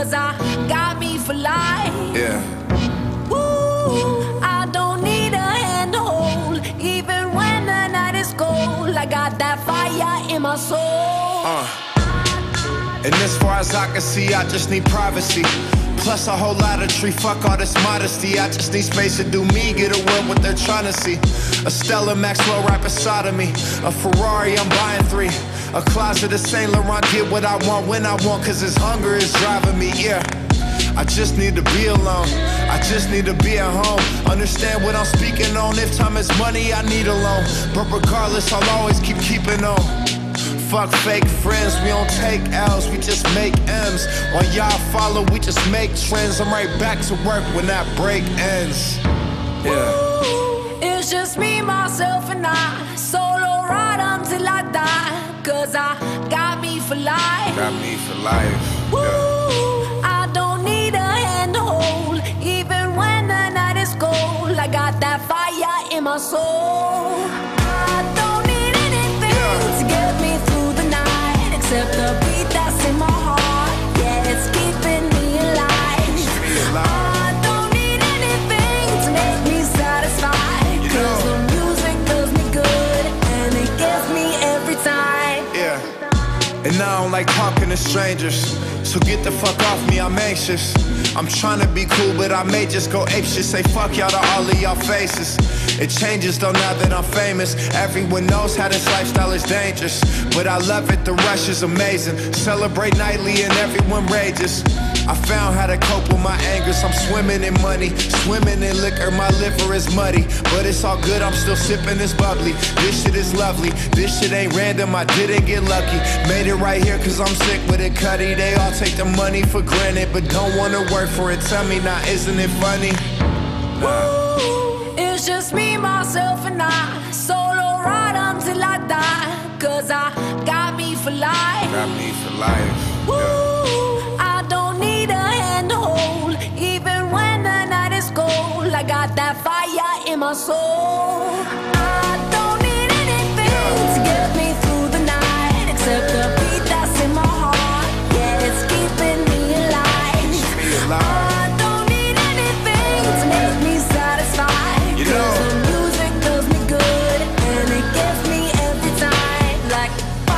'cause I got me for life. Yeah. Ooh, I don't need a hand to hold, even when the night is cold. I got that fire in my soul. And as far as I can see, I just need privacy. Plus a whole lot of tree, fuck all this modesty. I just need space to do me, get away what they're trying to see. A Stella Maxwell right beside of me. A Ferrari, I'm buying 3. A closet of Saint Laurent, get what I want when I want, 'cause this hunger is driving me, yeah. I just need to be alone, I just need to be at home. Understand what I'm speaking on, if time is money, I need a loan. But regardless, I'll always keeping on. Fuck fake friends, we don't take L's, we just make M's. While y'all follow, we just make trends. I'm right back to work when that break ends. Yeah. Ooh, it's just me, myself, and I. Solo ride until I die, 'cause I got me for life. Got me for life. Ooh, I don't need a hand to hold, even when the night is cold. I got that fire in my soul. I don't need anything to get me through the night, except the beat that's in my heart. Yeah, it's keeping me alive. I don't need anything to make me satisfied, 'cause the music does me good, and it gets me every time. Yeah. And I don't like talking to strangers, so get the fuck off me, I'm anxious. I'm trying to be cool, but I may just go apeshit. Say fuck y'all to all of y'all faces. It changes though now that I'm famous. Everyone knows how this lifestyle is dangerous, but I love it, the rush is amazing. Celebrate nightly and everyone rages. I found how to cope with my angers. I'm swimming in money, swimming in liquor. My liver is muddy, but it's all good, I'm still sipping this bubbly. This shit is lovely, this shit ain't random, I didn't get lucky. Made it right here 'cause I'm sick with it, cutty. They all take the money for granted, but don't wanna work for it. Tell me now, isn't it funny? Ooh, it's just me, myself, and I. Solo ride until I die, 'cause I got me for life. Got me for life. Ooh, I don't need a hand to hold, even when the night is cold. I got that fire in my soul. I don't need anything to get me through the night, except the beat that's in my heart. Yeah, it's keeping me alive. I don't need anything to make me satisfied, 'cause the music does me good, and it gets me every time. Like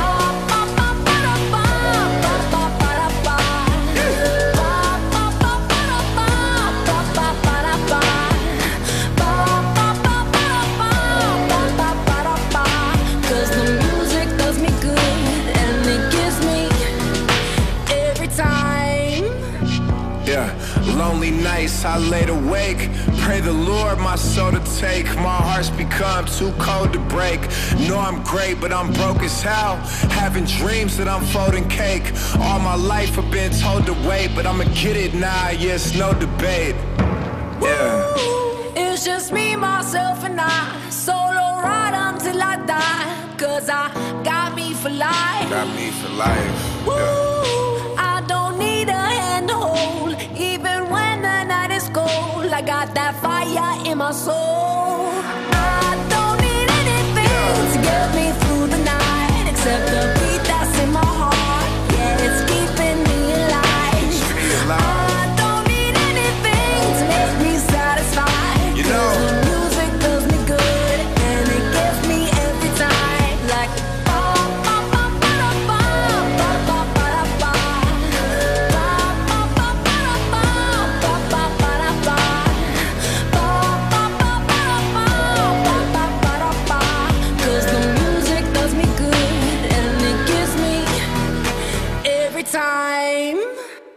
lonely nights, I laid awake. Pray the Lord my soul to take. My heart's become too cold to break. Know I'm great, but I'm broke as hell. Having dreams that I'm folding cake. All my life I've been told to wait, but I'ma get it now, yeah, it's no debate. Yeah. It's just me, myself, and I. Solo ride until I die, 'cause I got me for life. Got me for life. Ooh, I don't need a hand to hold, even when the night is cold. I got that fire in my soul. I don't need anything to get me through the night, except the beat that's in my heart. Yeah, it's keeping me alive. I don't need anything to make me satisfied, 'cause the music does me good, and it gets me every time. Like time.